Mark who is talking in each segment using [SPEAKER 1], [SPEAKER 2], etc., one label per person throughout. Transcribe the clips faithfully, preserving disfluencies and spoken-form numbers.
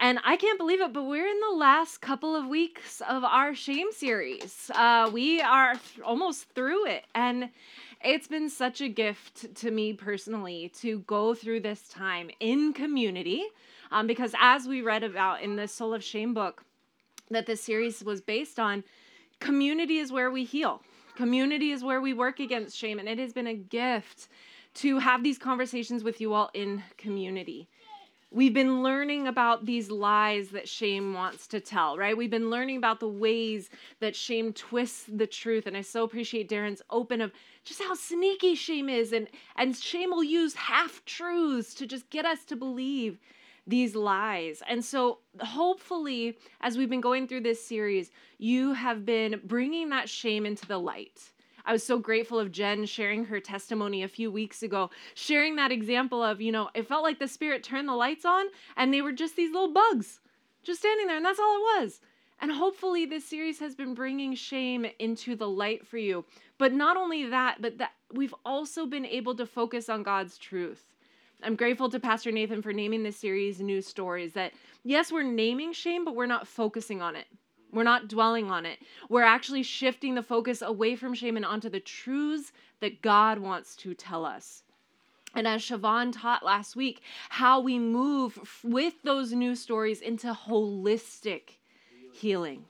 [SPEAKER 1] And I can't believe it, but we're in the last couple of weeks of our shame series. Uh, we are th- almost through it. And it's been such a gift to me personally to go through this time in community. Um, because as we read about in the Soul of Shame book that this series was based on, community is where we heal. Community is where we work against shame. And it has been a gift to have these conversations with you all in community. We've been learning about these lies that shame wants to tell, right? We've been learning about the ways that shame twists the truth. And I so appreciate Darren's open of just how sneaky shame is. And, and shame will use half-truths to just get us to believe these lies. And so hopefully, as we've been going through this series, you have been bringing that shame into the light. I was so grateful of Jen sharing her testimony a few weeks ago, sharing that example of, you know, it felt like the Spirit turned the lights on and they were just these little bugs just standing there, and that's all it was. And hopefully this series has been bringing shame into the light for you. But not only that, but that we've also been able to focus on God's truth. I'm grateful to Pastor Nathan for naming this series New Stories, that yes, we're naming shame, but we're not focusing on it. We're not dwelling on it. We're actually shifting the focus away from shame and onto the truths that God wants to tell us. And as Siobhan taught last week, how we move f- with those new stories into holistic healing.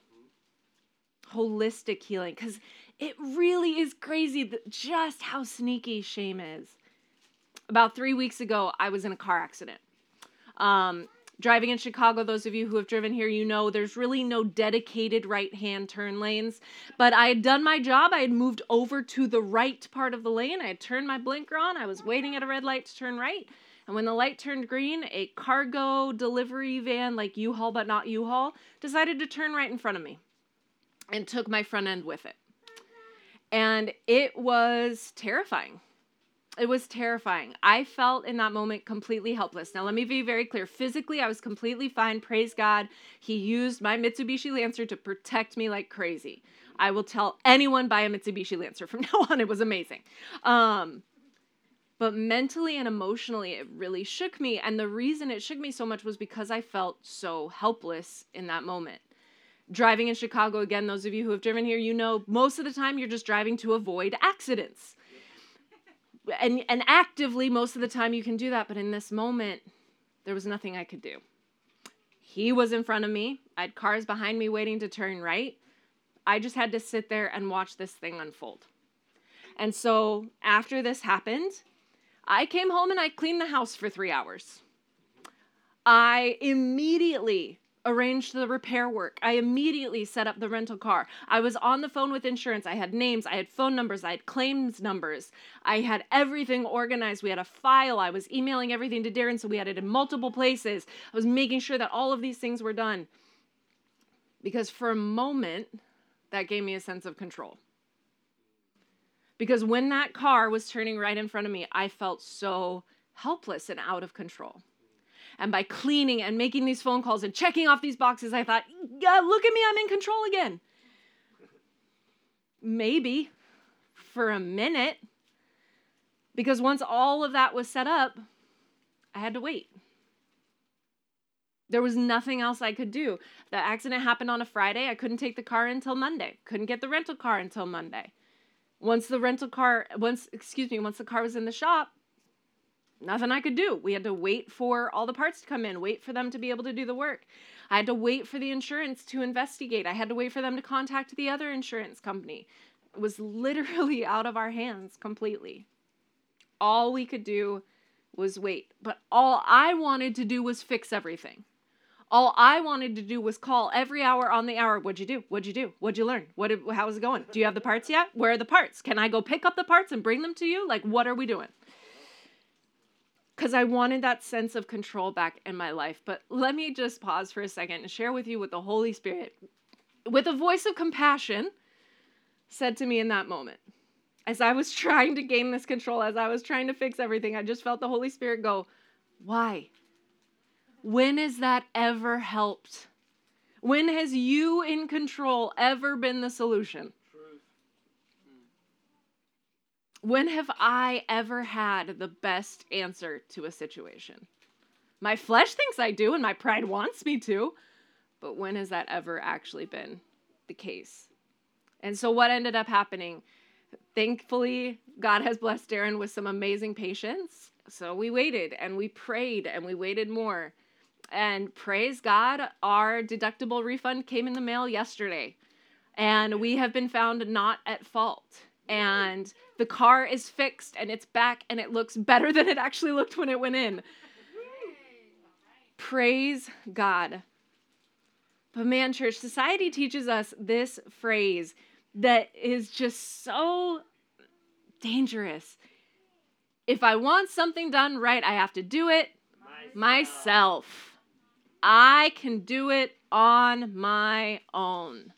[SPEAKER 1] Holistic healing. Because it really is crazy that just how sneaky shame is. About three weeks ago, I was in a car accident. Um, Driving in Chicago, those of you who have driven here, you know there's really no dedicated right-hand turn lanes. But I had done my job. I had moved over to the right part of the lane. I had turned my blinker on. I was waiting at a red light to turn right. And when the light turned green, a cargo delivery van, like U-Haul but not U-Haul, decided to turn right in front of me and took my front end with it. And it was terrifying. It was terrifying. I felt in that moment completely helpless. Now, let me be very clear. Physically, I was completely fine. Praise God. He used my Mitsubishi Lancer to protect me like crazy. I will tell anyone buy a Mitsubishi Lancer from now on. It was amazing. Um, but mentally and emotionally, it really shook me. And the reason it shook me so much was because I felt so helpless in that moment. Driving in Chicago, again, those of you who have driven here, you know, most of the time you're just driving to avoid accidents. And and actively, most of the time you can do that. But in this moment, there was nothing I could do. He was in front of me. I had cars behind me waiting to turn right. I just had to sit there and watch this thing unfold. And so after this happened, I came home and I cleaned the house for three hours. I immediately arranged the repair work. I immediately set up the rental car. I was on the phone with insurance. I had names. I had phone numbers. I had claims numbers. I had everything organized. We had a file. I was emailing everything to Darren, so we had it in multiple places. I was making sure that all of these things were done. Because for a moment, that gave me a sense of control. Because when that car was turning right in front of me, I felt so helpless and out of control. And by cleaning and making these phone calls and checking off these boxes, I thought, yeah, look at me, I'm in control again. Maybe for a minute, because once all of that was set up, I had to wait. There was nothing else I could do. The accident happened on a Friday. I couldn't take the car until Monday. Couldn't get the rental car until Monday. Once the rental car, once, excuse me, once the car was in the shop, nothing I could do. We had to wait for all the parts to come in, wait for them to be able to do the work. I had to wait for the insurance to investigate. I had to wait for them to contact the other insurance company. It was literally out of our hands completely. All we could do was wait. But all I wanted to do was fix everything. All I wanted to do was call every hour on the hour. What'd you do? What'd you do? What'd you learn? What? Did, how's it going? Do you have the parts yet? Where are the parts? Can I go pick up the parts and bring them to you? Like, what are we doing? Because I wanted that sense of control back in my life. But let me just pause for a second and share with you what the Holy Spirit, with a voice of compassion, said to me in that moment. As I was trying to gain this control, as I was trying to fix everything, I just felt the Holy Spirit go, why? When has that ever helped? When has you in control ever been the solution? When have I ever had the best answer to a situation? My flesh thinks I do, and my pride wants me to. But when has that ever actually been the case? And so what ended up happening? Thankfully, God has blessed Darren with some amazing patience. So we waited and we prayed and we waited more. And praise God, our deductible refund came in the mail yesterday. And we have been found not at fault. And the car is fixed and it's back and it looks better than it actually looked when it went in. Praise God. But man, church, society teaches us this phrase that is just so dangerous. If I want something done right, I have to do it myself. myself. I can do it on my own.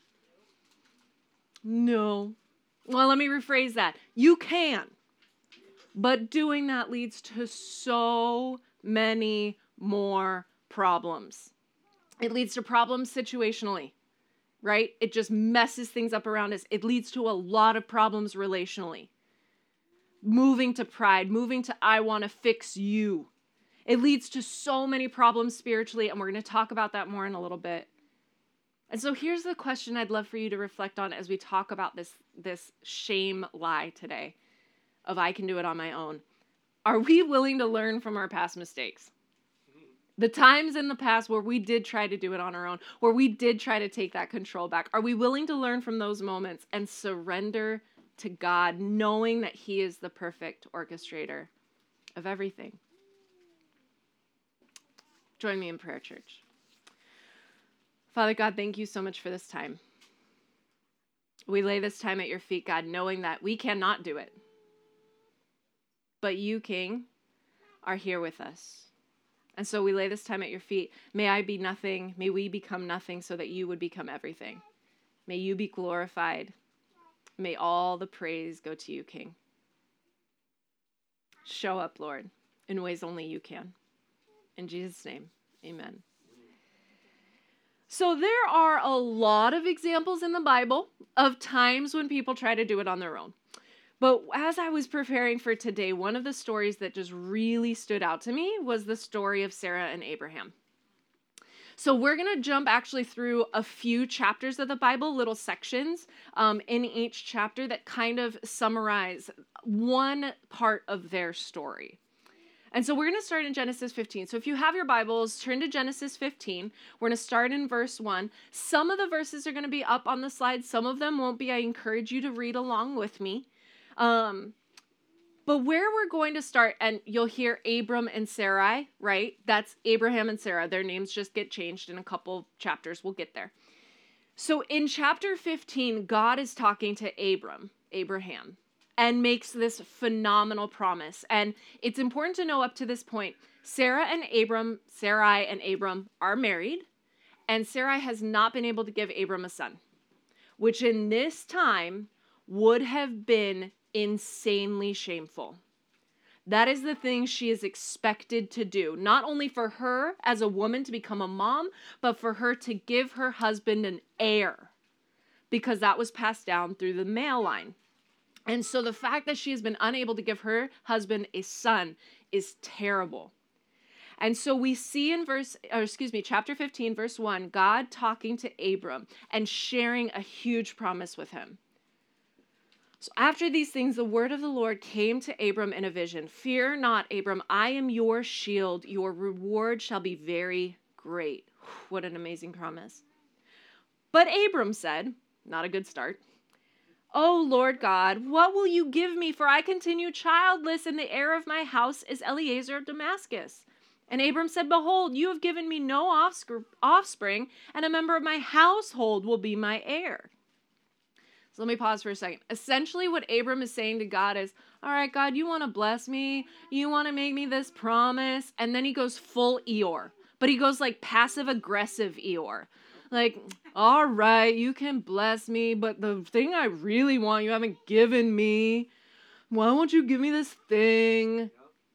[SPEAKER 1] No. Well, let me rephrase that. You can. But doing that leads to so many more problems. It leads to problems situationally, right? It just messes things up around us. It leads to a lot of problems relationally. Moving to pride, moving to I want to fix you. It leads to so many problems spiritually, and we're going to talk about that more in a little bit. And so here's the question I'd love for you to reflect on as we talk about this, this shame lie today of I can do it on my own. Are we willing to learn from our past mistakes? The times in the past where we did try to do it on our own, where we did try to take that control back. Are we willing to learn from those moments and surrender to God, knowing that He is the perfect orchestrator of everything? Join me in prayer, church. Father God, thank you so much for this time. We lay this time at your feet, God, knowing that we cannot do it. But you, King, are here with us. And so we lay this time at your feet. May I be nothing. May we become nothing so that you would become everything. May you be glorified. May all the praise go to you, King. Show up, Lord, in ways only you can. In Jesus' name, amen. So there are a lot of examples in the Bible of times when people try to do it on their own. But as I was preparing for today, one of the stories that just really stood out to me was the story of Sarah and Abraham. So we're going to jump actually through a few chapters of the Bible, little sections um, in each chapter that kind of summarize one part of their story. And so we're going to start in Genesis fifteen. So if you have your Bibles, turn to Genesis fifteen. We're going to start in verse one. Some of the verses are going to be up on the slide. Some of them won't be. I encourage you to read along with me. Um, but where we're going to start, and you'll hear Abram and Sarai, right? That's Abraham and Sarah. Their names just get changed in a couple chapters. We'll get there. So in chapter fifteen, God is talking to Abram, Abraham, and makes this phenomenal promise. And it's important to know up to this point, Sarah and Abram, Sarai and Abram are married, and Sarai has not been able to give Abram a son, which in this time would have been insanely shameful. That is the thing she is expected to do, not only for her as a woman to become a mom, but for her to give her husband an heir, because that was passed down through the male line. And so the fact that she has been unable to give her husband a son is terrible. And so we see in verse, or excuse me, chapter fifteen, verse one, God talking to Abram and sharing a huge promise with him. So after these things, the word of the Lord came to Abram in a vision. Fear not, Abram, I am your shield. Your reward shall be very great. What an amazing promise. But Abram said, not a good start, O Lord God, what will you give me? For I continue childless, and the heir of my house is Eliezer of Damascus. And Abram said, Behold, you have given me no offspring, and a member of my household will be my heir. So let me pause for a second. Essentially what Abram is saying to God is, all right, God, you want to bless me? You want to make me this promise? And then he goes full Eeyore. But he goes like passive-aggressive Eeyore. Like, all right, you can bless me, but the thing I really want you haven't given me. Why won't you give me this thing?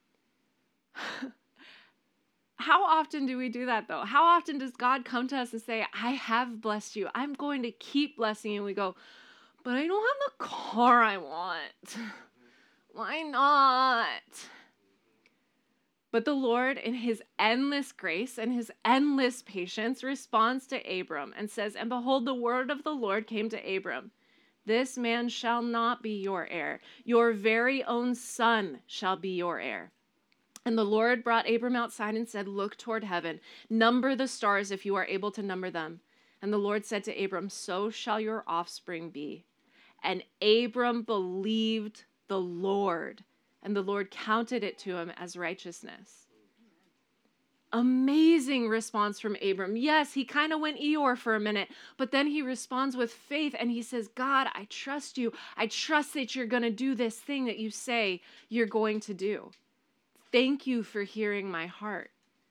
[SPEAKER 1] How often do we do that, though? How often does God come to us and say, I have blessed you. I'm going to keep blessing you. And we go, but I don't have the car I want. Why not? But the Lord, in his endless grace and his endless patience, responds to Abram and says, and behold, the word of the Lord came to Abram. This man shall not be your heir. Your very own son shall be your heir. And the Lord brought Abram outside and said, look toward heaven. Number the stars if you are able to number them. And the Lord said to Abram, so shall your offspring be. And Abram believed the Lord, and the Lord counted it to him as righteousness. Amazing response from Abram. Yes, he kind of went Eeyore for a minute, but then he responds with faith and he says, God, I trust you. I trust that you're going to do this thing that you say you're going to do. Thank you for hearing my heart.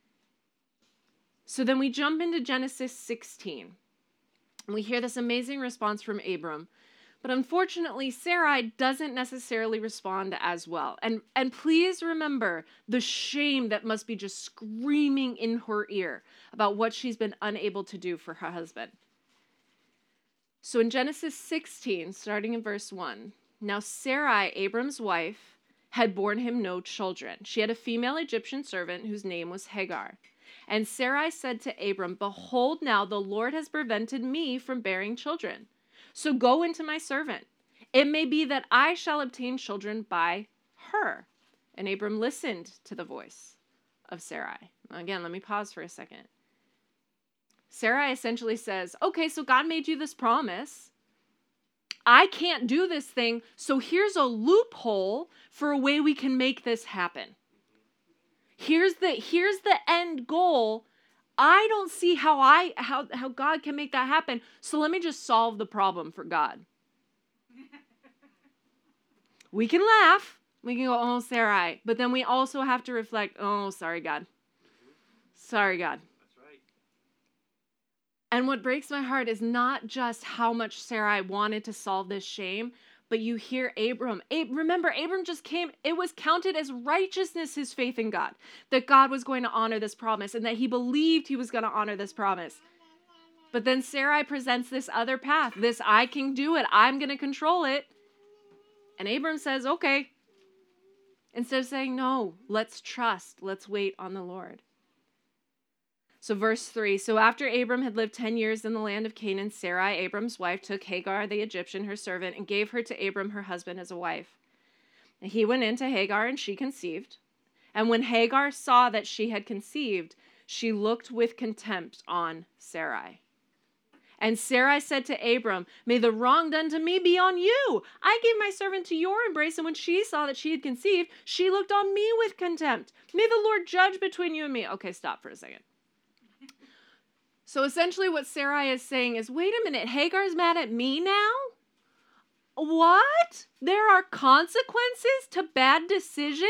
[SPEAKER 1] So then we jump into Genesis sixteen. And we hear this amazing response from Abram. But unfortunately, Sarai doesn't necessarily respond as well. And, and please remember the shame that must be just screaming in her ear about what she's been unable to do for her husband. So in Genesis sixteen, starting in verse one, now Sarai, Abram's wife, had borne him no children. She had a female Egyptian servant whose name was Hagar. And Sarai said to Abram, behold, now the Lord has prevented me from bearing children. So go into my servant. It may be that I shall obtain children by her. And Abram listened to the voice of Sarai. Again, let me pause for a second. Sarai essentially says, okay, so God made you this promise. I can't do this thing, so here's a loophole for a way we can make this happen. Here's the, here's the end goal. I don't see how I how, how God can make that happen. So let me just solve the problem for God. We can laugh. We can go, oh, Sarai. But then we also have to reflect, oh, sorry, God. Sorry, God.
[SPEAKER 2] That's right.
[SPEAKER 1] And what breaks my heart is not just how much Sarai wanted to solve this shame, but you hear Abram. Ab- remember, Abram just came. It was counted as righteousness, his faith in God, that God was going to honor this promise and that he believed he was going to honor this promise. But then Sarai presents this other path. This, I can do it. I'm going to control it. And Abram says, okay. Instead of saying, no, let's trust. Let's wait on the Lord. So verse three, so after Abram had lived ten years in the land of Canaan, Sarai, Abram's wife, took Hagar, the Egyptian, her servant, and gave her to Abram, her husband, as a wife. And he went in to Hagar, and she conceived. And when Hagar saw that she had conceived, she looked with contempt on Sarai. And Sarai said to Abram, may the wrong done to me be on you. I gave my servant to your embrace, and when she saw that she had conceived, she looked on me with contempt. May the Lord judge between you and me. Okay, stop for a second. So essentially what Sarai is saying is, wait a minute, Hagar's mad at me now? What? There are consequences to bad decisions?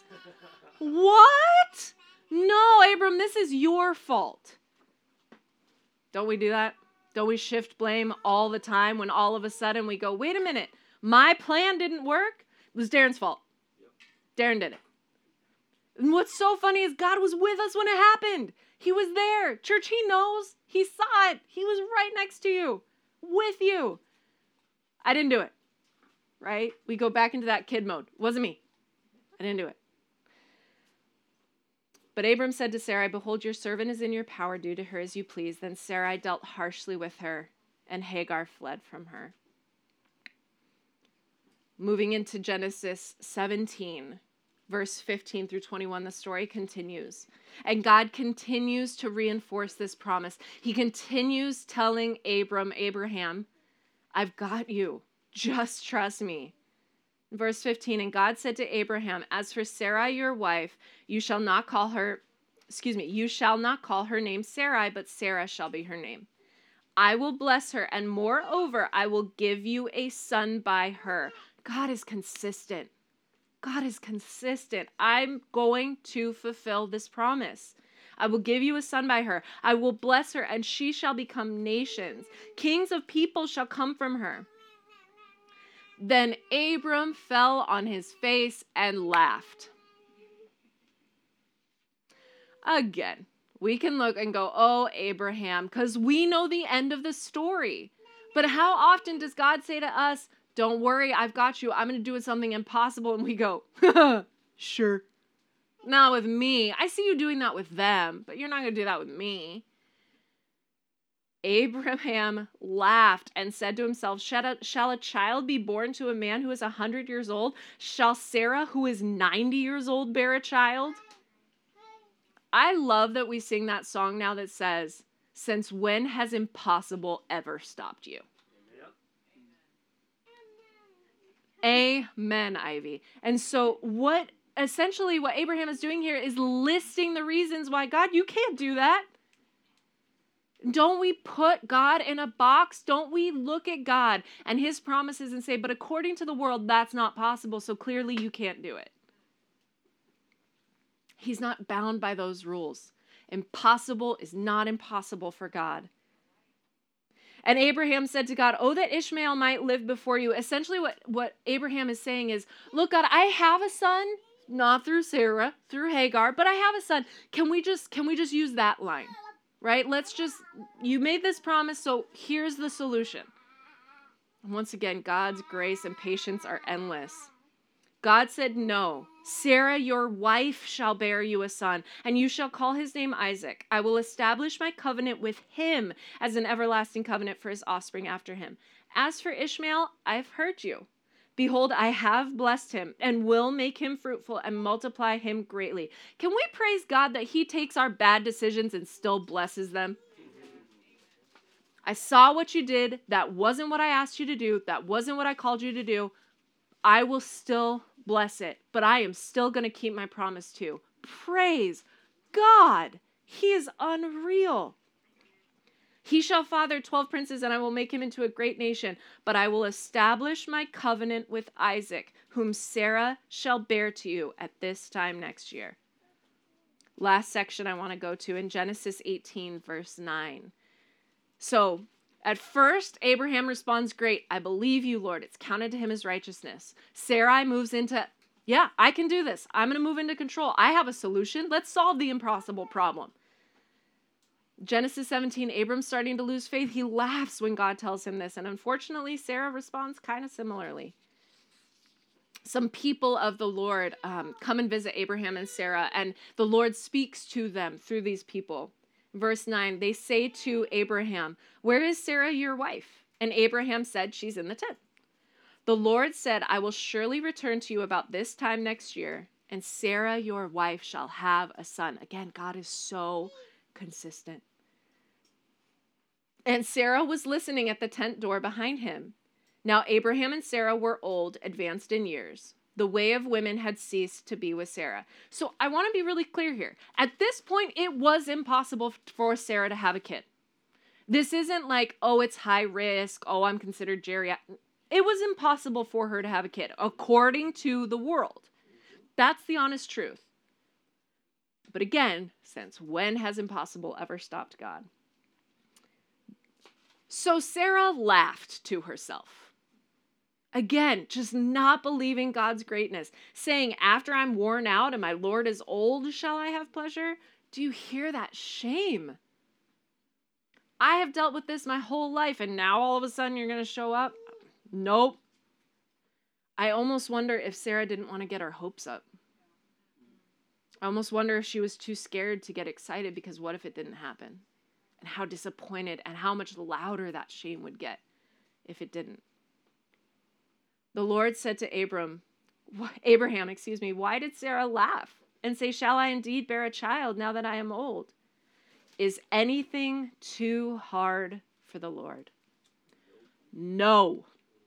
[SPEAKER 1] What? No, Abram, this is your fault. Don't we do that? Don't we shift blame all the time when all of a sudden we go, wait a minute, my plan didn't work? It was Darren's fault. Yep. Darren did it. And what's so funny is God was with us when it happened. He was there. Church, he knows. He saw it. He was right next to you, with you. I didn't do it, right? We go back into that kid mode. It wasn't me. I didn't do it. But Abram said to Sarai, behold, your servant is in your power. Do to her as you please. Then Sarai dealt harshly with her, and Hagar fled from her. Moving into Genesis seventeen. Verse fifteen through twenty-one, the story continues. And God continues to reinforce this promise. He continues telling Abram, Abraham, I've got you. Just trust me. Verse fifteen, and God said to Abraham, as for Sarai, your wife, you shall not call her, excuse me, you shall not call her name Sarai, but Sarah shall be her name. I will bless her, and moreover, I will give you a son by her. God is consistent. God is consistent. I'm going to fulfill this promise. I will give you a son by her. I will bless her, and she shall become nations. Kings of people shall come from her. Then Abram fell on his face and laughed. Again, we can look and go, oh, Abraham, because we know the end of the story. But how often does God say to us, don't worry, I've got you. I'm going to do something impossible. And we go, sure. Not with me. I see you doing that with them, but you're not going to do that with me. Abraham laughed and said to himself, shall a, shall a child be born to a man who is a hundred years old? Shall Sarah, who is ninety years old, bear a child? I love that we sing that song now that says, since when has impossible ever stopped you? Amen, Amen Ivy. And so what essentially what Abraham is doing here is listing the reasons why, God, you can't do that. Don't we put God in a box? Don't we look at God and his promises and say, but according to the world, that's not possible, so clearly you can't do it. He's not bound by those rules. Impossible is not impossible for God. And Abraham said to God, oh, that Ishmael might live before you. Essentially what, what Abraham is saying is, look, God, I have a son, not through Sarah, through Hagar, but I have a son. Can we just, can we just use that line? Right? Let's just, you made this promise, so here's the solution. And once again, God's grace and patience are endless. God said, no, Sarah, your wife, shall bear you a son, and you shall call his name Isaac. I will establish my covenant with him as an everlasting covenant for his offspring after him. As for Ishmael, I've heard you. Behold, I have blessed him and will make him fruitful and multiply him greatly. Can we praise God that he takes our bad decisions and still blesses them? I saw what you did. That wasn't what I asked you to do. That wasn't what I called you to do. I will still bless it, but I am still going to keep my promise too. Praise God. He is unreal. He shall father twelve princes, and I will make him into a great nation. But I will establish my covenant with Isaac, whom Sarah shall bear to you at this time next year. Last section I want to go to in Genesis eighteen, verse nine. So, at first, Abraham responds, great, I believe you, Lord. It's counted to him as righteousness. Sarai moves into, yeah, I can do this. I'm going to move into control. I have a solution. Let's solve the impossible problem. Genesis seventeen, Abram's starting to lose faith. He laughs when God tells him this. And unfortunately, Sarah responds kind of similarly. Some people of the Lord um, come and visit Abraham and Sarah, and the Lord speaks to them through these people. Verse nine, they say to Abraham, where is Sarah, your wife? And Abraham said, she's in the tent. The Lord said, I will surely return to you about this time next year, and Sarah, your wife, shall have a son. Again, God is so consistent. And Sarah was listening at the tent door behind him. Now Abraham and Sarah were old, advanced in years. The way of women had ceased to be with Sarah. So I want to be really clear here. At this point, it was impossible for Sarah to have a kid. This isn't like, oh, it's high risk. Oh, I'm considered geriatric. It was impossible for her to have a kid, according to the world. That's the honest truth. But again, since when has impossible ever stopped God? So Sarah laughed to herself. Again, just not believing God's greatness, saying, after I'm worn out and my Lord is old, shall I have pleasure? Do you hear that shame? I have dealt with this my whole life, and now all of a sudden you're going to show up? Nope. I almost wonder if Sarah didn't want to get her hopes up. I almost wonder if she was too scared to get excited, because what if it didn't happen? And how disappointed and how much louder that shame would get if it didn't. The Lord said to Abram, Abraham, excuse me, why did Sarah laugh and say, shall I indeed bear a child now that I am old? Is anything too hard for the Lord? No.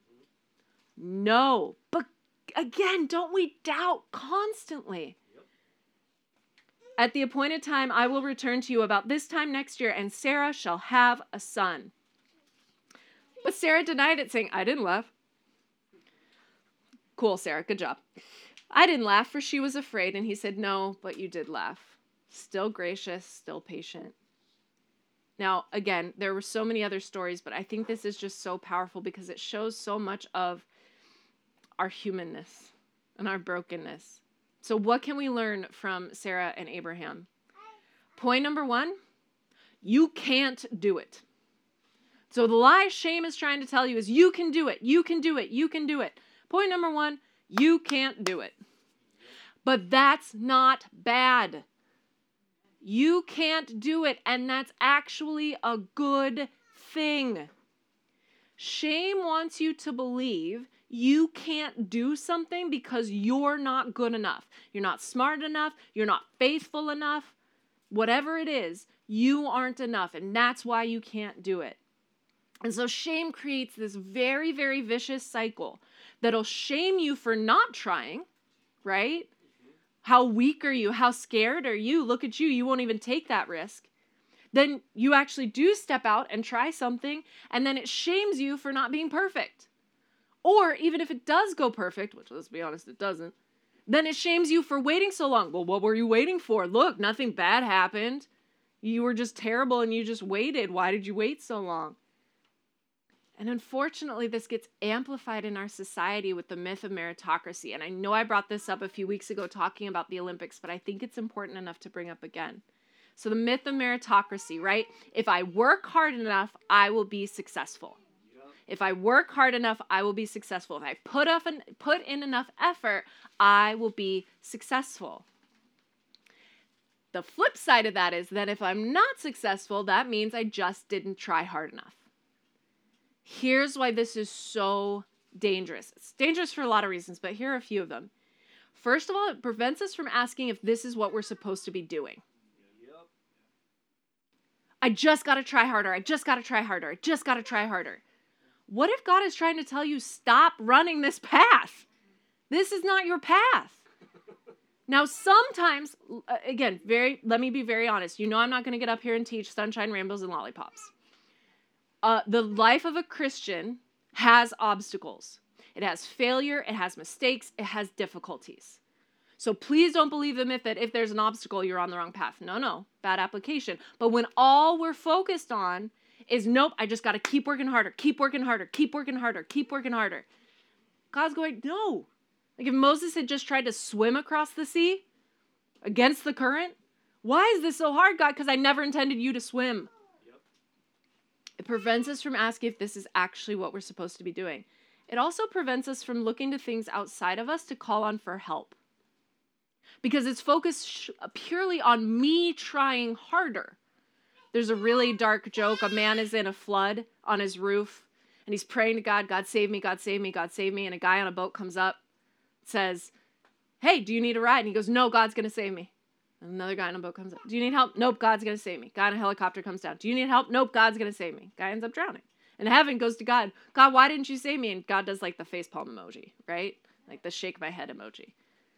[SPEAKER 1] No. But again, don't we doubt constantly? At the appointed time, I will return to you about this time next year, and Sarah shall have a son. But Sarah denied it, saying, I didn't laugh. Cool, Sarah. Good job. I didn't laugh, for she was afraid. And he said, no, but you did laugh. Still gracious, still patient. Now, again, there were so many other stories, but I think this is just so powerful because it shows so much of our humanness and our brokenness. So what can we learn from Sarah and Abraham? Point number one, you can't do it. So the lie shame is trying to tell you is you can do it, you can do it, you can do it. Point number one, you can't do it. But that's not bad. You can't do it, and that's actually a good thing. Shame wants you to believe you can't do something because you're not good enough. You're not smart enough. You're not faithful enough. Whatever it is, you aren't enough, and that's why you can't do it. And so shame creates this very, very vicious cycle that'll shame you for not trying, right? How weak are you? How scared are you? Look at you. You won't even take that risk. Then you actually do step out and try something, and then it shames you for not being perfect. Or even if it does go perfect, which let's be honest, it doesn't, then it shames you for waiting so long. Well, what were you waiting for? Look, nothing bad happened. You were just terrible and you just waited. Why did you wait so long? And unfortunately, this gets amplified in our society with the myth of meritocracy. And I know I brought this up a few weeks ago talking about the Olympics, but I think it's important enough to bring up again. So the myth of meritocracy, right? If I work hard enough, I will be successful. If I work hard enough, I will be successful. If I put up and put in enough effort, I will be successful. The flip side of that is that if I'm not successful, that means I just didn't try hard enough. Here's why this is so dangerous. It's dangerous for a lot of reasons, but here are a few of them. First of all, it prevents us from asking if this is what we're supposed to be doing. Yep. I just got to try harder. I just got to try harder. I just got to try harder. What if God is trying to tell you, stop running this path? This is not your path. Now, sometimes, again, very, let me be very honest. You know I'm not going to get up here and teach sunshine, rainbows, and lollipops. Uh, the life of a Christian has obstacles. It has failure, it has mistakes, it has difficulties. So please don't believe the myth that if there's an obstacle, you're on the wrong path. No, no, bad application. But when all we're focused on is, nope, I just got to keep working harder, keep working harder, keep working harder, keep working harder. God's going, no. Like if Moses had just tried to swim across the sea against the current, why is this so hard, God? Because I never intended you to swim. It prevents us from asking if this is actually what we're supposed to be doing. It also prevents us from looking to things outside of us to call on for help. Because it's focused sh- purely on me trying harder. There's a really dark joke. A man is in a flood on his roof, and he's praying to God, God save me, God save me, God save me. And a guy on a boat comes up, says, hey, do you need a ride? And he goes, no, God's going to save me. And another guy on a boat comes up. Do you need help? Nope, God's going to save me. Guy on a helicopter comes down. Do you need help? Nope, God's going to save me. Guy ends up drowning. And heaven goes to God. God, why didn't you save me? And God does like the facepalm emoji, right? Like the shake my head emoji.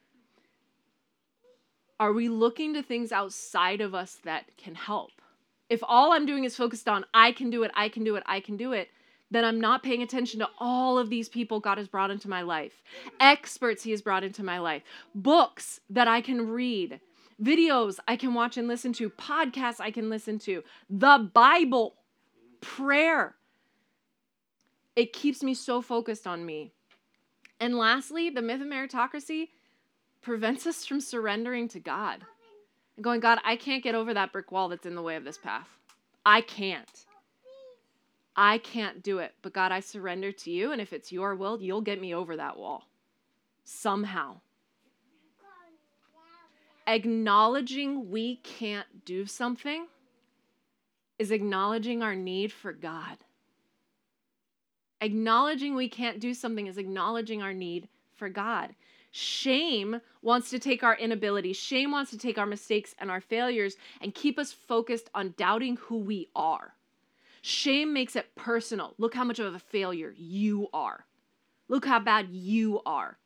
[SPEAKER 1] Are we looking to things outside of us that can help? If all I'm doing is focused on I can do it, I can do it, I can do it, then I'm not paying attention to all of these people God has brought into my life. Experts he has brought into my life. Books that I can read. Videos I can watch and listen to, podcasts I can listen to, the Bible, prayer. It keeps me so focused on me. And lastly, the myth of meritocracy prevents us from surrendering to God. And going, God, I can't get over that brick wall that's in the way of this path. I can't. I can't do it. But God, I surrender to you, and if it's your will, you'll get me over that wall. Somehow. Acknowledging we can't do something is acknowledging our need for God. Acknowledging we can't do something is acknowledging our need for God. Shame wants to take our inability. Shame wants to take our mistakes and our failures and keep us focused on doubting who we are. Shame makes it personal. Look how much of a failure you are. Look how bad you are.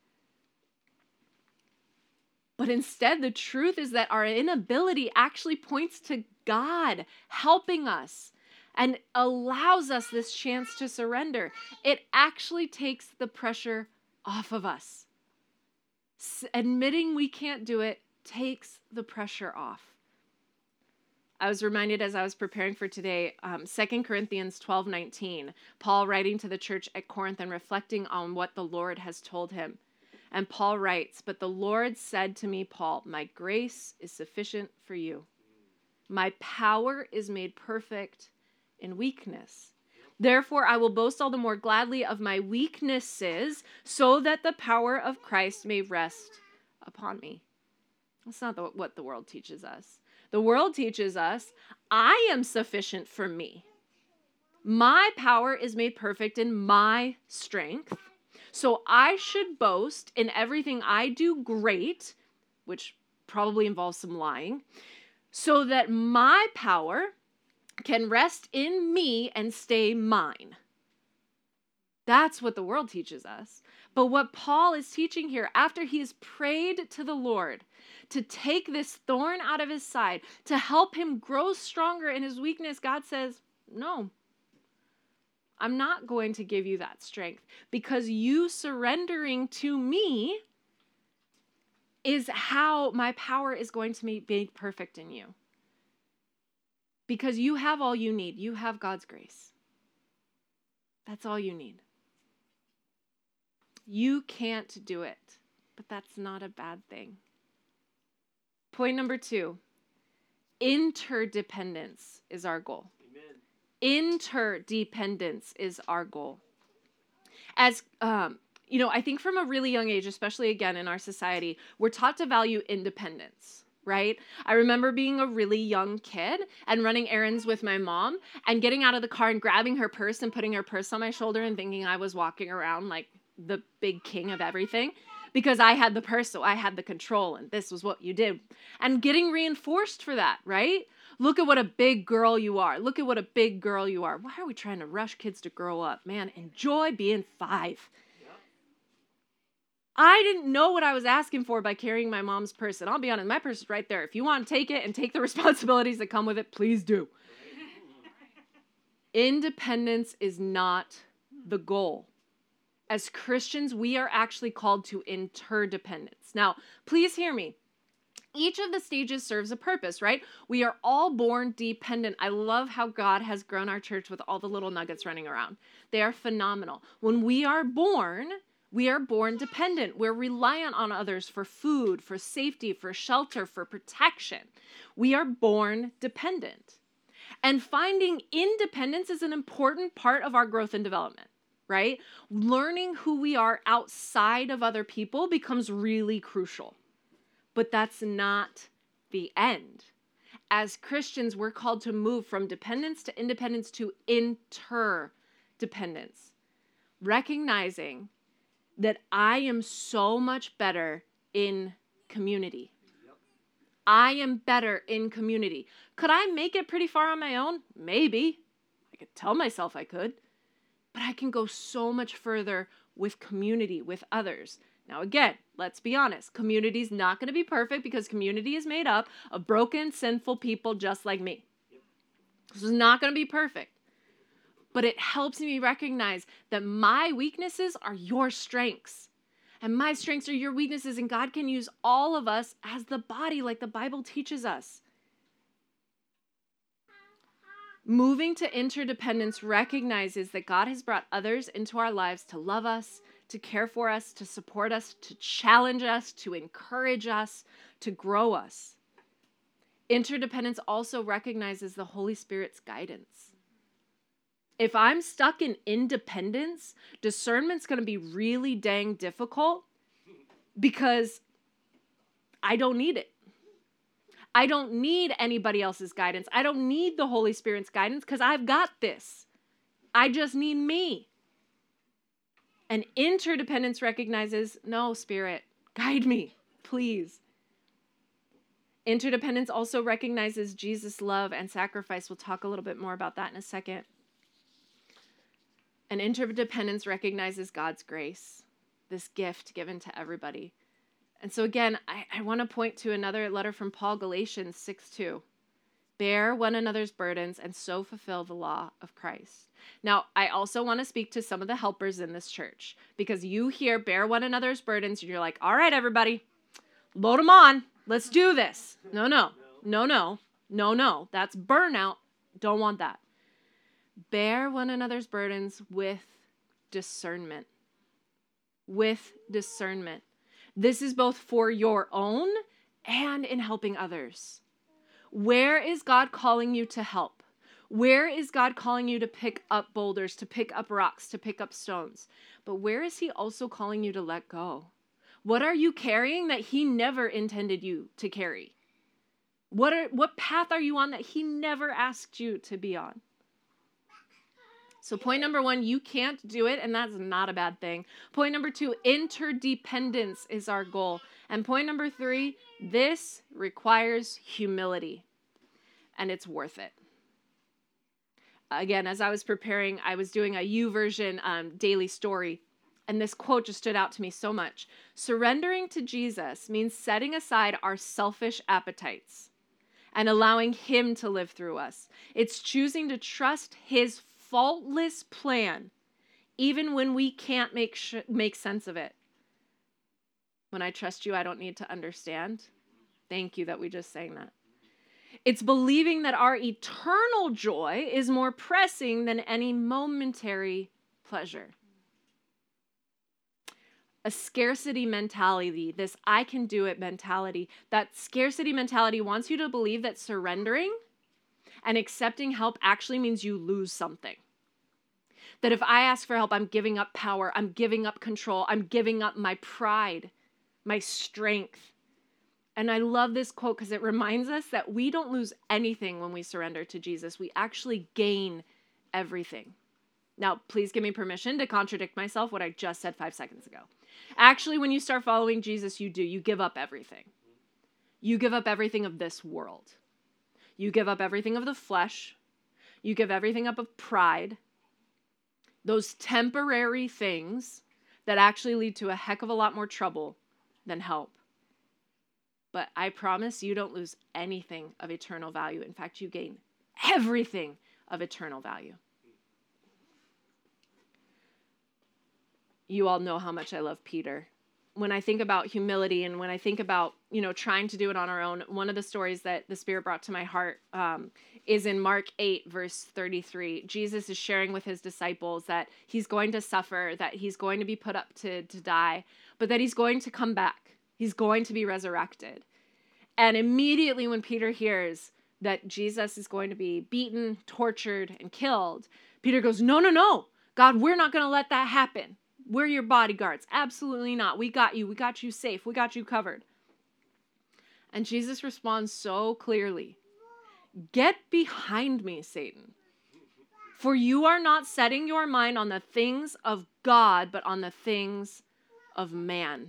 [SPEAKER 1] But instead, the truth is that our inability actually points to God helping us and allows us this chance to surrender. It actually takes the pressure off of us. S- admitting we can't do it takes the pressure off. I was reminded as I was preparing for today, um, Second Corinthians twelve nineteen, Paul writing to the church at Corinth and reflecting on what the Lord has told him. And Paul writes, but the Lord said to me, Paul, my grace is sufficient for you. My power is made perfect in weakness. Therefore, I will boast all the more gladly of my weaknesses so that the power of Christ may rest upon me. That's not the, what the world teaches us. The world teaches us, I am sufficient for me. My power is made perfect in my strength. So I should boast in everything I do great, which probably involves some lying, so that my power can rest in me and stay mine. That's what the world teaches us. But what Paul is teaching here, after he has prayed to the Lord to take this thorn out of his side, to help him grow stronger in his weakness, God says, no, I'm not going to give you that strength, because you surrendering to me is how my power is going to be made perfect in you. Because you have all you need. You have God's grace. That's all you need. You can't do it, but that's not a bad thing. Point number two, interdependence is our goal. Interdependence is our goal. As, um, you know, I think from a really young age, especially again in our society, we're taught to value independence, right? I remember being a really young kid and running errands with my mom and getting out of the car and grabbing her purse and putting her purse on my shoulder and thinking I was walking around like the big king of everything because I had the purse, so I had the control, and this was what you did. And getting reinforced for that, right? Look at what a big girl you are. Look at what a big girl you are. Why are we trying to rush kids to grow up? Man, enjoy being five. Yep. I didn't know what I was asking for by carrying my mom's purse. And I'll be honest, my purse is right there. If you want to take it and take the responsibilities that come with it, please do. Independence is not the goal. As Christians, we are actually called to interdependence. Now, please hear me. Each of the stages serves a purpose, right? We are all born dependent. I love how God has grown our church with all the little nuggets running around. They are phenomenal. When we are born, we are born dependent. We're reliant on others for food, for safety, for shelter, for protection. We are born dependent. And finding independence is an important part of our growth and development, right? Learning who we are outside of other people becomes really crucial. But that's not the end. As Christians, we're called to move from dependence to independence to interdependence, recognizing that I am so much better in community. Yep. I am better in community. Could I make it pretty far on my own? Maybe. I could tell myself I could. But I can go so much further with community, with others. Now, again, let's be honest. Community is not going to be perfect because community is made up of broken, sinful people just like me. Yep. This is not going to be perfect. But it helps me recognize that my weaknesses are your strengths. And my strengths are your weaknesses. And God can use all of us as the body like the Bible teaches us. Moving to interdependence recognizes that God has brought others into our lives to love us, to care for us, to support us, to challenge us, to encourage us, to grow us. Interdependence also recognizes the Holy Spirit's guidance. If I'm stuck in independence, discernment's going to be really dang difficult because I don't need it. I don't need anybody else's guidance. I don't need the Holy Spirit's guidance because I've got this. I just need me. And interdependence recognizes, no, Spirit, guide me, please. Interdependence also recognizes Jesus' love and sacrifice. We'll talk a little bit more about that in a second. And interdependence recognizes God's grace, this gift given to everybody. And so again, I, I want to point to another letter from Paul, Galatians six two. Bear one another's burdens and so fulfill the law of Christ. Now, I also want to speak to some of the helpers in this church because you hear bear one another's burdens and you're like, all right, everybody, load them on. Let's do this. No, no, no, no, no, no. That's burnout. Don't want that. Bear one another's burdens with discernment. With discernment. This is both for your own and in helping others. Where is God calling you to help? Where is God calling you to pick up boulders, to pick up rocks, to pick up stones? But where is he also calling you to let go? What are you carrying that he never intended you to carry? What are what path are you on that he never asked you to be on? So point number one, you can't do it, and that's not a bad thing. Point number two, interdependence is our goal. And point number three, this requires humility, and it's worth it. Again, as I was preparing, I was doing a YouVersion um, daily story, and this quote just stood out to me so much. Surrendering to Jesus means setting aside our selfish appetites and allowing him to live through us. It's choosing to trust his faultless plan, even when we can't make sh- make sense of it. When I trust you, I don't need to understand. Thank you that we just sang that. It's believing that our eternal joy is more pressing than any momentary pleasure. A scarcity mentality, this I can do it mentality, that scarcity mentality wants you to believe that surrendering and accepting help actually means you lose something. That if I ask for help, I'm giving up power, I'm giving up control, I'm giving up my pride, my strength. And I love this quote because it reminds us that we don't lose anything when we surrender to Jesus. We actually gain everything. Now, please give me permission to contradict myself, what I just said five seconds ago. Actually, when you start following Jesus, you do. You give up everything. You give up everything of this world. You give up everything of the flesh. You give everything up of pride. Those temporary things that actually lead to a heck of a lot more trouble than help. But I promise you don't lose anything of eternal value. In fact, you gain everything of eternal value. You all know how much I love Peter. When I think about humility and when I think about, you know, trying to do it on our own, one of the stories that the Spirit brought to my heart um, is in Mark eight, verse thirty-three. Jesus is sharing with his disciples that he's going to suffer, that he's going to be put up to, to die, but that he's going to come back. He's going to be resurrected. And immediately when Peter hears that Jesus is going to be beaten, tortured, and killed, Peter goes, no, no, no. God, we're not going to let that happen. We're your bodyguards. Absolutely not. We got you. We got you safe. We got you covered. And Jesus responds so clearly, get behind me, Satan. For you are not setting your mind on the things of God, but on the things of man.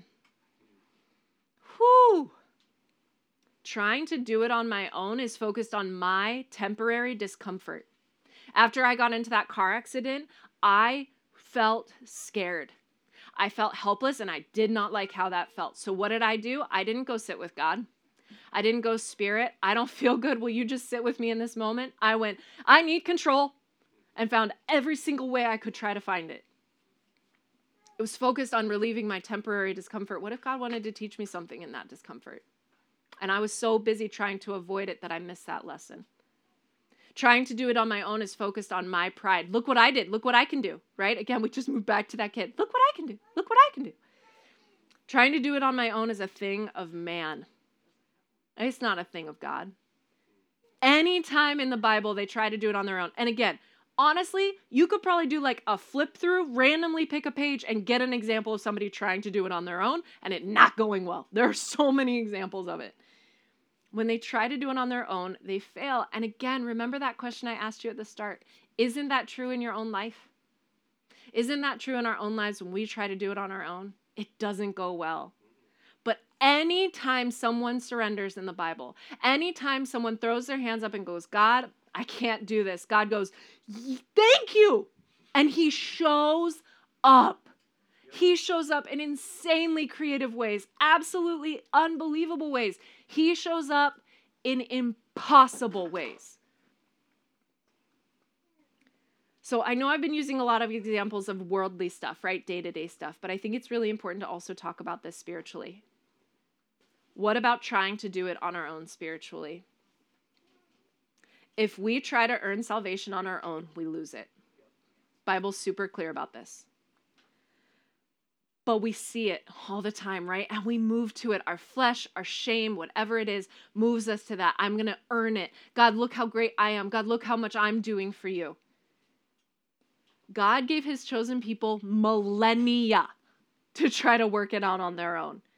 [SPEAKER 1] Whew. Trying to do it on my own is focused on my temporary discomfort. After I got into that car accident, I felt scared. I felt helpless and I did not like how that felt. So what did I do? I didn't go sit with God. I didn't go, Spirit, I don't feel good. Will you just sit with me in this moment? I went, I need control, and found every single way I could try to find it. It was focused on relieving my temporary discomfort. What if God wanted to teach me something in that discomfort? And I was so busy trying to avoid it that I missed that lesson. Trying to do it on my own is focused on my pride. Look what I did. Look what I can do, right? Again, we just moved back to that kid. Look what I can do. Look what I can do. Trying to do it on my own is a thing of man. It's not a thing of God. Anytime in the Bible they try to do it on their own. And again, honestly, you could probably do like a flip through, randomly pick a page and get an example of somebody trying to do it on their own and it not going well. There are so many examples of it. When they try to do it on their own, they fail. And again, remember that question I asked you at the start. Isn't that true in your own life? Isn't that true in our own lives when we try to do it on our own? It doesn't go well. But anytime someone surrenders in the Bible, anytime someone throws their hands up and goes, God, I can't do this. God goes, thank you. And he shows up. He shows up in insanely creative ways, absolutely unbelievable ways. He shows up in impossible ways. So I know I've been using a lot of examples of worldly stuff, right? Day-to-day stuff, but I think it's really important to also talk about this spiritually. What about trying to do it on our own spiritually? If we try to earn salvation on our own, we lose it. Bible's super clear about this. But we see it all the time, right? And we move to it. Our flesh, our shame, whatever it is, moves us to that. I'm going to earn it. God, look how great I am. God, look how much I'm doing for you. God gave his chosen people millennia to try to work it out on their own.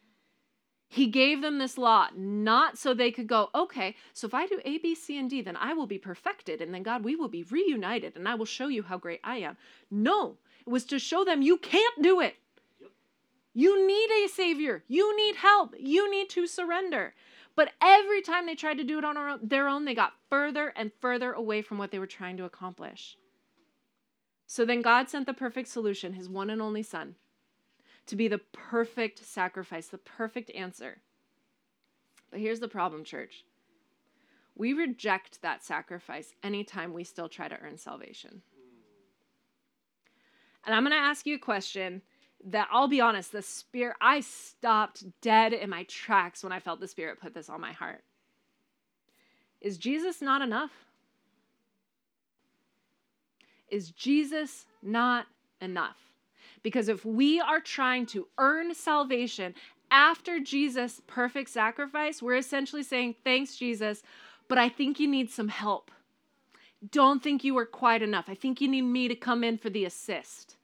[SPEAKER 1] He gave them this law, not so they could go, okay, so if I do A, B, C, and D, then I will be perfected. And then God, we will be reunited and I will show you how great I am. No, it was to show them you can't do it. Yep. You need a savior. You need help. You need to surrender. But every time they tried to do it on their own, they got further and further away from what they were trying to accomplish. So then God sent the perfect solution, his one and only son, to be the perfect sacrifice, the perfect answer. But here's the problem, church. We reject that sacrifice anytime we still try to earn salvation. And I'm going to ask you a question that, I'll be honest, the Spirit, I stopped dead in my tracks when I felt the Spirit put this on my heart. Is Jesus not enough? Is Jesus not enough? Because if we are trying to earn salvation after Jesus' perfect sacrifice, we're essentially saying, thanks, Jesus, but I think you need some help. Don't think you were quite enough. I think you need me to come in for the assist.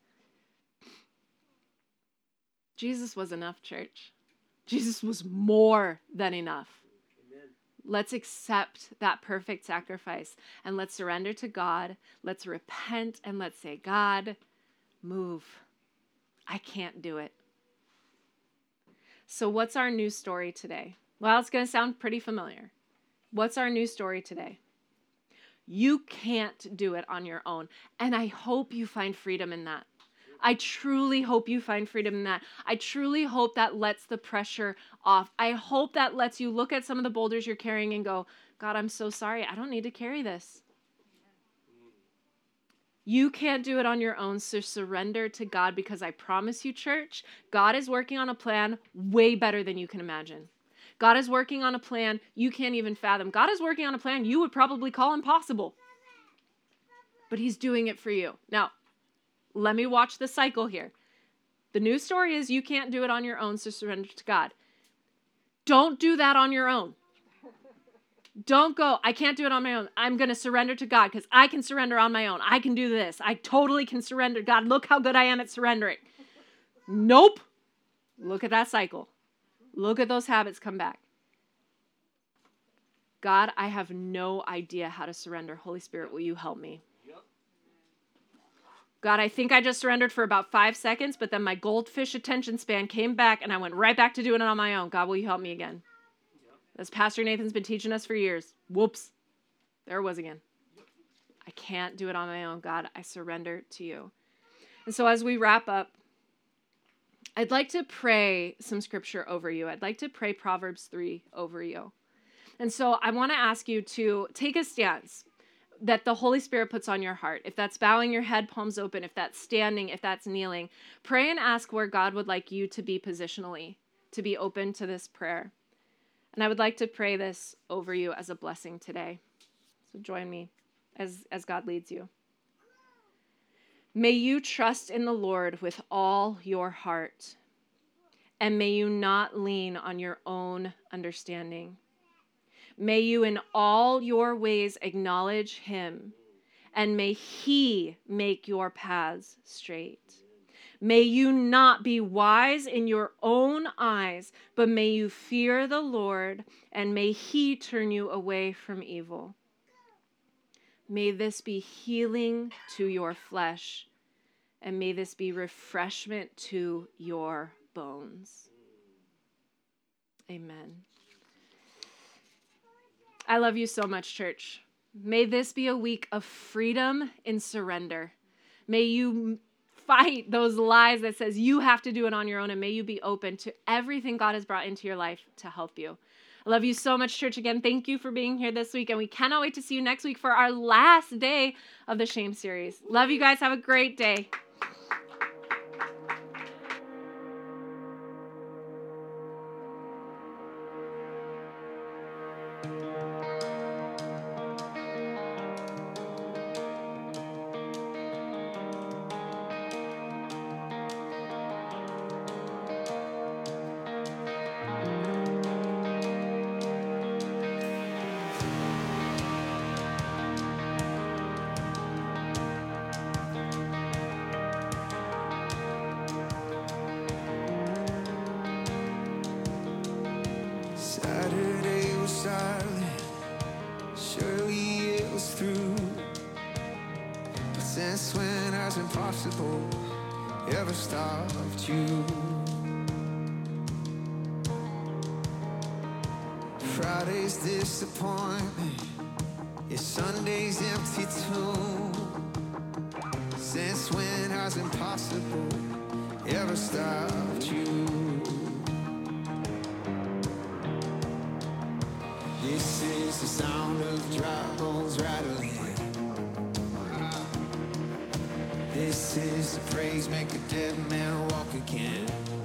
[SPEAKER 1] Jesus was enough, church. Jesus was more than enough. Amen. Let's accept that perfect sacrifice and let's surrender to God. Let's repent and let's say, God, move. I can't do it. So what's our new story today? Well, it's going to sound pretty familiar. What's our new story today? You can't do it on your own. And I hope you find freedom in that. I truly hope you find freedom in that. I truly hope that lets the pressure off. I hope that lets you look at some of the boulders you're carrying and go, God, I'm so sorry. I don't need to carry this. You can't do it on your own, so surrender to God, because I promise you, church, God is working on a plan way better than you can imagine. God is working on a plan you can't even fathom. God is working on a plan you would probably call impossible. But he's doing it for you. Now, let me watch the cycle here. The new story is you can't do it on your own, so surrender to God. Don't do that on your own. Don't go, I can't do it on my own. I'm going to surrender to God because I can surrender on my own. I can do this. I totally can surrender. God, look how good I am at surrendering. Nope. Look at that cycle. Look at those habits come back. God, I have no idea how to surrender. Holy Spirit, will you help me? God, I think I just surrendered for about five seconds, but then my goldfish attention span came back and I went right back to doing it on my own. God, will you help me again? As Pastor Nathan's been teaching us for years. Whoops. There it was again. I can't do it on my own. God, I surrender to you. And so as we wrap up, I'd like to pray some scripture over you. I'd like to pray Proverbs three over you. And so I want to ask you to take a stance that the Holy Spirit puts on your heart. If that's bowing your head, palms open, if that's standing, if that's kneeling, pray and ask where God would like you to be positionally, to be open to this prayer. And I would like to pray this over you as a blessing today. So join me as, as God leads you. May you trust in the Lord with all your heart, and may you not lean on your own understanding. May you in all your ways acknowledge him, and may he make your paths straight. May you not be wise in your own eyes, but may you fear the Lord, and may he turn you away from evil. May this be healing to your flesh, and may this be refreshment to your bones. Amen. I love you so much, church. May this be a week of freedom in surrender. May you fight those lies that says you have to do it on your own, and may you be open to everything God has brought into your life to help you. I love you so much, church. Again, thank you for being here this week, and we cannot wait to see you next week for our last day of the Shame series. Love you guys. Have a great day.
[SPEAKER 2] Since when has impossible ever stopped you? Friday's disappointment is Sunday's empty tomb. Since when has impossible ever stopped you? This is the sound of dry bones rattling. This is the praise make a dead man walk again.